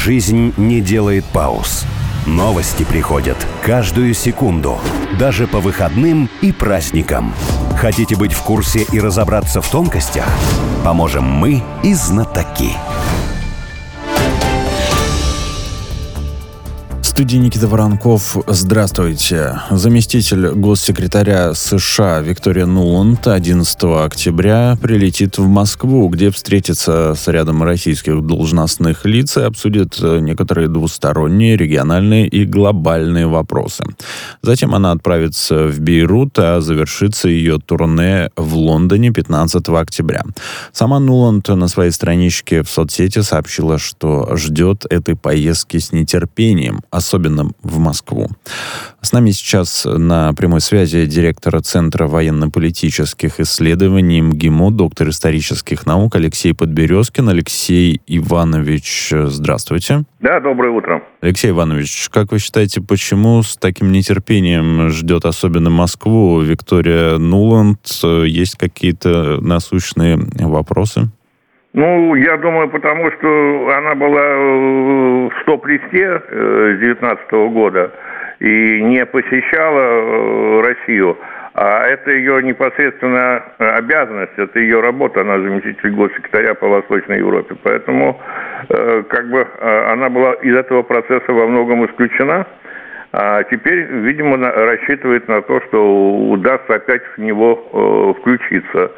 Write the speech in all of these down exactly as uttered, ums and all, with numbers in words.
Жизнь не делает пауз. Новости приходят каждую секунду, даже по выходным и праздникам. Хотите быть в курсе и разобраться в тонкостях? Поможем мы и знатоки. В студии Никита Воронков. Здравствуйте. Заместитель госсекретаря США Виктория Нуланд одиннадцатого октября прилетит в Москву, где встретится с рядом российских должностных лиц и обсудит некоторые двусторонние, региональные и глобальные вопросы. Затем она отправится в Бейрут, а завершится ее турне в Лондоне пятнадцатого октября. Сама Нуланд на своей страничке в соцсети сообщила, что ждет этой поездки с нетерпением, особенно в Москву. С нами сейчас на прямой связи директор Центра военно-политических исследований МГИМО, доктор исторических наук Алексей Подберезкин. Алексей Иванович, здравствуйте. Да, доброе утро. Алексей Иванович, как вы считаете, почему с таким нетерпением ждет особенно Москву Виктория Нуланд? Есть какие-то насущные вопросы? Ну, я думаю, потому что она была в стоп-листе с девятнадцатого года и не посещала Россию. А это ее непосредственно обязанность, это ее работа, она заместитель госсекретаря по Восточной Европе. Поэтому как бы она была из этого процесса во многом исключена. А теперь, видимо, рассчитывает на то, что удастся опять в него включиться.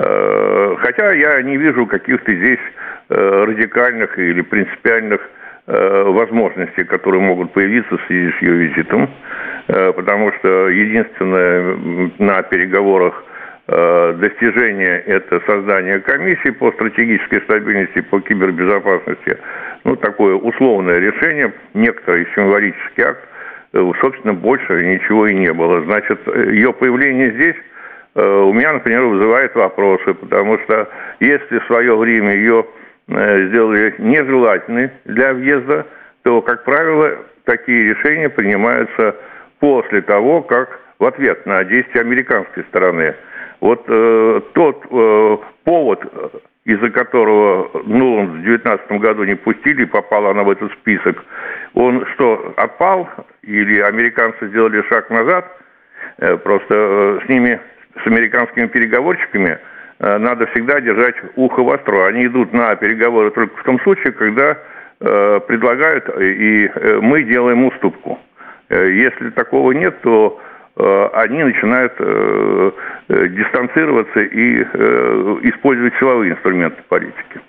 Хотя я не вижу каких-то здесь радикальных или принципиальных возможностей, которые могут появиться в связи с ее визитом, потому что единственное на переговорах достижение – это создание комиссии по стратегической стабильности, по кибербезопасности. Ну, такое условное решение, некоторый символический акт. Собственно, больше ничего и не было. Значит, ее появление здесь у меня, например, вызывает вопросы, потому что если в свое время ее сделали нежелательной для въезда, то, как правило, такие решения принимаются после того, как в ответ на действия американской стороны. Вот э, тот э, повод, из-за которого Нуланд в две тысячи девятнадцатом году не пустили, попала она в этот список, он что, отпал? Или американцы сделали шаг назад? Э, просто э, с ними, с американскими переговорщиками, э, надо всегда держать ухо востро. Они идут на переговоры только в том случае, когда э, предлагают, и э, мы делаем уступку. Э, если такого нет, то они начинают э, э, дистанцироваться и э, использовать силовые инструменты политики.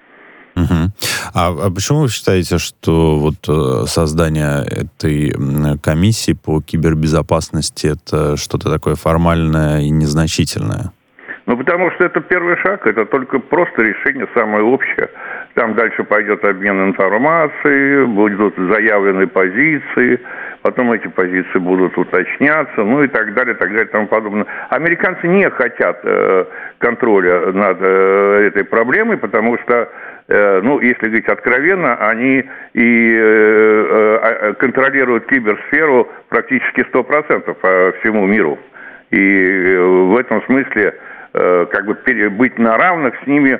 Угу. А, а почему вы считаете, что вот создание этой комиссии по кибербезопасности это что-то такое формальное и незначительное? Ну, потому что это первый шаг, это только просто решение самое общее. Там дальше пойдет обмен информацией, будут заявлены позиции, потом эти позиции будут уточняться, ну и так далее, так далее, и тому подобное. Американцы не хотят э, контроля над э, этой проблемой, потому что, э, ну, если говорить откровенно, они и э, э, контролируют киберсферу практически сто процентов по всему миру. И э, в этом смысле э, как бы пере, быть на равных с ними,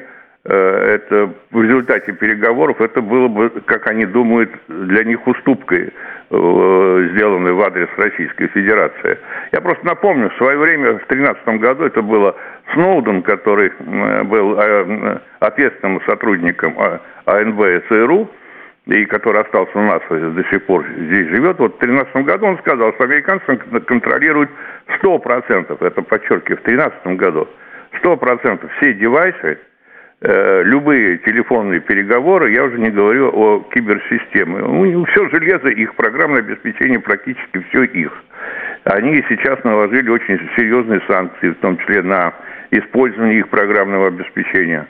это в результате переговоров, это было бы, как они думают, для них уступкой, сделанной в адрес Российской Федерации. Я просто напомню, в свое время, в две тысячи тринадцатом году, это было Сноуден, который был ответственным сотрудником АНБ и ЦРУ, и который остался у нас до сих пор здесь живет. Вот в две тысячи тринадцатом году он сказал, что американцы контролируют сто процентов, это подчеркиваю, в две тысячи тринадцатом году, сто процентов все девайсы, любые телефонные переговоры, я уже не говорю о киберсистеме. Ну, все железо их, программное обеспечение практически все их. Они сейчас наложили очень серьезные санкции, в том числе на использование их программного обеспечения.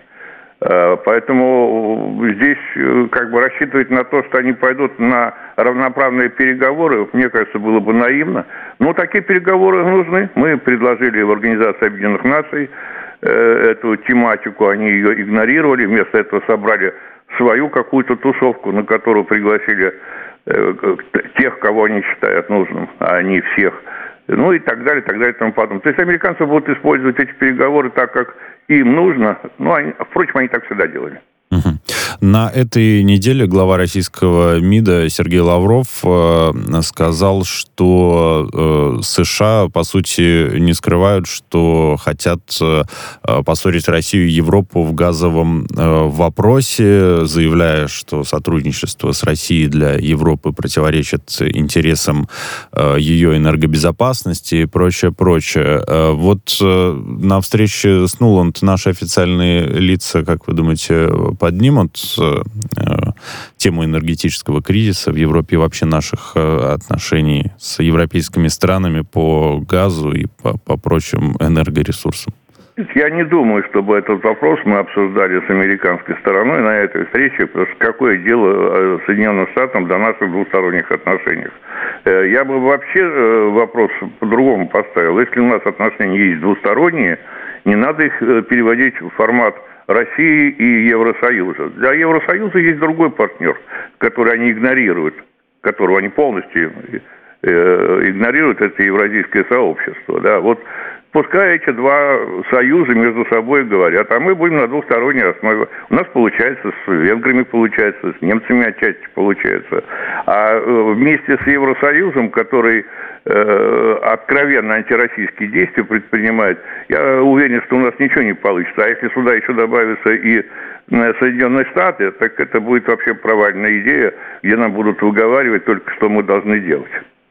Поэтому здесь как бы рассчитывать на то, что они пойдут на равноправные переговоры, мне кажется, было бы наивно. Но такие переговоры нужны. Мы предложили в Организации Объединенных Наций эту тематику, они ее игнорировали, вместо этого собрали свою какую-то тусовку, на которую пригласили э, тех, кого они считают нужным, а не всех. Ну и так далее, так далее, и тому подобное. То есть американцы будут использовать эти переговоры так, как им нужно. Ну, они, впрочем, они так всегда делали. Угу. На этой неделе глава российского МИДа Сергей Лавров э, сказал, что э, США, по сути, не скрывают, что хотят э, поссорить Россию и Европу в газовом э, вопросе, заявляя, что сотрудничество с Россией для Европы противоречит интересам э, ее энергобезопасности и прочее, прочее. Э, вот э, на встрече с Нуланд наши официальные лица, как вы думаете, поднимут э, тему энергетического кризиса в Европе и вообще наших э, отношений с европейскими странами по газу и по, по прочим энергоресурсам? Я не думаю, чтобы этот вопрос мы обсуждали с американской стороной на этой встрече, потому что какое дело Соединенным Штатам до наших двусторонних отношений. Я бы вообще вопрос по-другому поставил. Если у нас отношения есть двусторонние, не надо их переводить в формат России и Евросоюза. Для Евросоюза есть другой партнер, который они игнорируют, которого они полностью э, игнорируют, это евразийское сообщество. Да. Вот пускай эти два союза между собой говорят, а мы будем на двусторонней основе. У нас получается с венграми, получается, с немцами отчасти получается. А вместе с Евросоюзом, который э, откровенно антироссийские действия предпринимает, я уверен, что у нас ничего не получится. А если сюда еще добавятся и Соединенные Штаты, так это будет вообще провальная идея, где нам будут выговаривать только, что мы должны делать.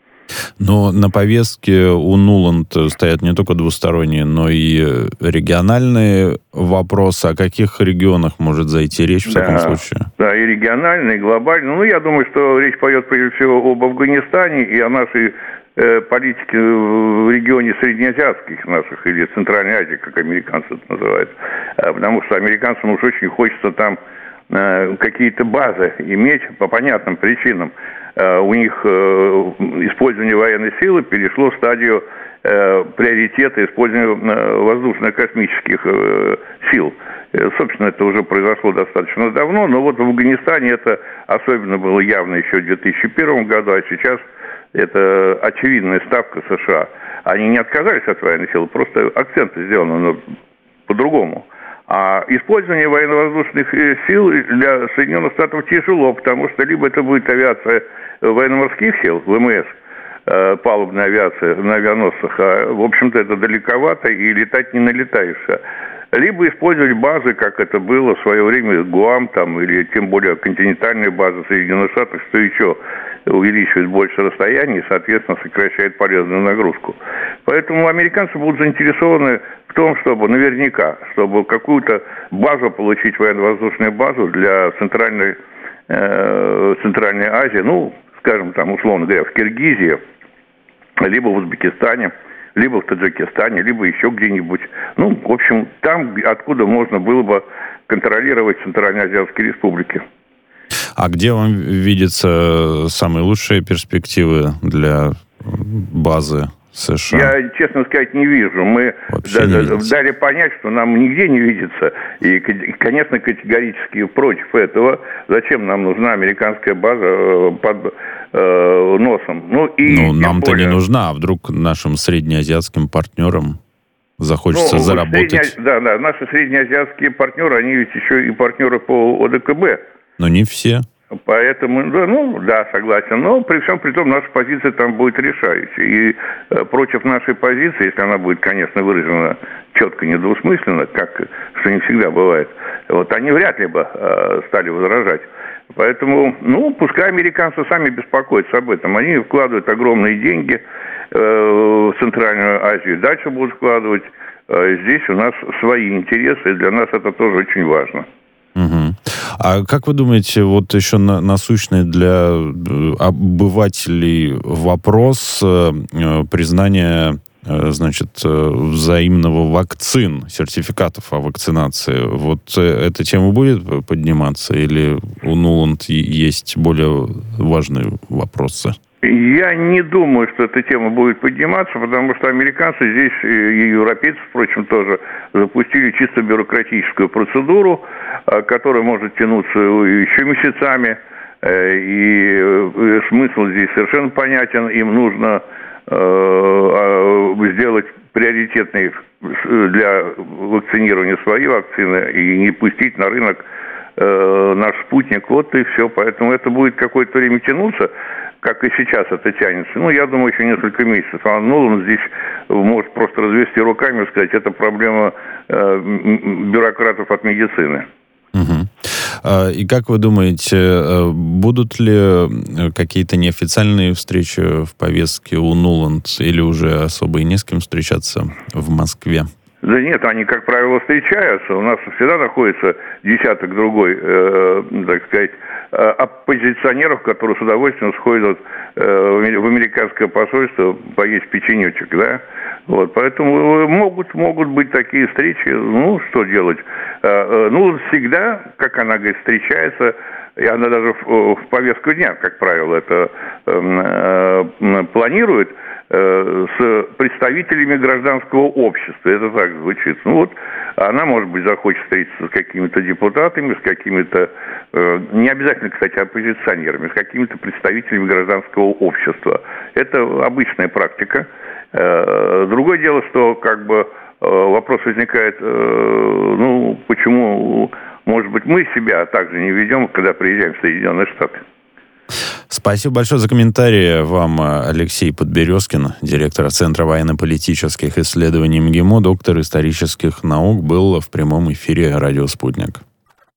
Но на повестке у Нуланд стоят не только двусторонние, но и региональные вопросы. О каких регионах может зайти речь в таком да, случае? Да, и региональные, и глобальные. Ну, я думаю, что речь пойдет прежде всего об Афганистане и о нашей э, политике в регионе среднеазиатских наших, или Центральной Азии, как американцы это называют. А, потому что американцам уж очень хочется там э, какие-то базы иметь по понятным причинам. Uh, у них uh, использование военной силы перешло в стадию uh, приоритета использования uh, воздушно-космических uh, сил. Uh, собственно, это уже произошло достаточно давно, но вот в Афганистане это особенно было явно еще в две тысячи первом году, а сейчас это очевидная ставка США. Они не отказались от военной силы, просто акценты сделаны по-другому. А использование военно-воздушных сил для Соединенных Штатов тяжело, потому что либо это будет авиация военно-морских сил, ВМС, палубная авиация на авианосцах, а, в общем-то, это далековато и летать не налетаешься. Либо использовать базы, как это было в свое время, Гуам, там, или тем более континентальные базы Соединенных Штатов, что еще увеличивает больше расстояний и, соответственно, сокращает полезную нагрузку. Поэтому американцы будут заинтересованы в том, чтобы наверняка, чтобы какую-то базу получить, военно-воздушную базу для Центральной, э, Центральной Азии, ну, скажем, там, условно говоря, в Киргизии, либо в Узбекистане, либо в Таджикистане, либо еще где-нибудь. Ну, в общем, там, откуда можно было бы контролировать Центральноазиатские республики. А где вам видятся самые лучшие перспективы для базы США? Я, честно сказать, не вижу. Мы да, не дали понять, что нам нигде не видится. И, конечно, категорически против этого. Зачем нам нужна американская база под э, носом? Ну, и ну нам-то более... не нужна, а вдруг нашим среднеазиатским партнерам захочется ну, заработать? Средне... Да, да, наши среднеазиатские партнеры, они ведь еще и партнеры по ОДКБ. Но не все. Поэтому, да, ну, да, согласен. Но при всем при том, наша позиция там будет решающей. И э, против нашей позиции, если она будет, конечно, выражена четко, недвусмысленно, как, что не всегда бывает, вот, они вряд ли бы э, стали возражать. Поэтому, ну, пускай американцы сами беспокоятся об этом. Они вкладывают огромные деньги э, в Центральную Азию, дальше будут вкладывать. Э, здесь у нас свои интересы, и для нас это тоже очень важно. Угу. А как вы думаете, вот еще на, насущный для обывателей вопрос э, признания, э, значит, взаимного вакцин, сертификатов о вакцинации? Вот э, эта тема будет подниматься или у Нуланд есть более важные вопросы? Я не думаю, что эта тема будет подниматься, потому что американцы здесь, и европейцы, впрочем, тоже запустили чисто бюрократическую процедуру, которая может тянуться еще месяцами, и смысл здесь совершенно понятен. Им нужно сделать приоритетные для вакцинирования свои вакцины и не пустить на рынок э, наш спутник, вот и все. Поэтому это будет какое-то время тянуться, как и сейчас это тянется. Ну, я думаю, еще несколько месяцев. А Нуланд здесь может просто развести руками и сказать, это проблема э, бюрократов от медицины. Угу. И как вы думаете, будут ли какие-то неофициальные встречи в повестке у Нуланд, или уже особо и не с кем встречаться в Москве? Да нет, они, как правило, встречаются. У нас всегда находится десяток другой, э, так сказать, оппозиционеров, которые с удовольствием сходят э, в американское посольство поесть печенечек, да. Вот, поэтому могут, могут быть такие встречи. Ну, что делать? Э, ну, всегда, как она говорит, встречается, и она даже в, в повестку дня, как правило, это э, э, планирует, с представителями гражданского общества. Это так звучит. Ну вот, она, может быть, захочет встретиться с какими-то депутатами, с какими-то, не обязательно, кстати, оппозиционерами, с какими-то представителями гражданского общества. Это обычная практика. Другое дело, что как бы вопрос возникает, ну, почему, может быть, мы себя также не ведем, когда приезжаем в Соединенные Штаты. Спасибо большое за комментарии вам, Алексей Подберезкин, директор Центра военно-политических исследований МГИМО, доктор исторических наук, был в прямом эфире «Радио Спутник».